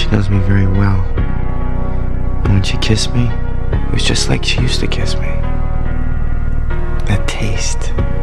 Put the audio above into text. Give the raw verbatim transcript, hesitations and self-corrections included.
She knows me very well. And when she kissed me, it was just like she used to kiss me. That taste.